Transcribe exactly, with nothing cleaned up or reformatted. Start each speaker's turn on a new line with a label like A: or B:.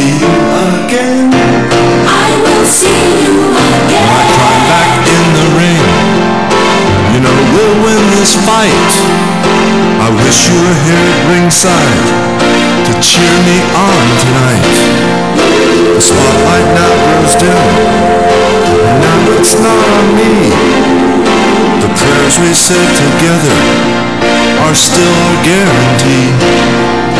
A: see you again.
B: I will see you again.
A: When I climb back in the ring, you know we'll win this fight. I wish you were here at ringside to cheer me on tonight. The spotlight now grows dim, and now it's not on me. The prayers we said together are still our guarantee.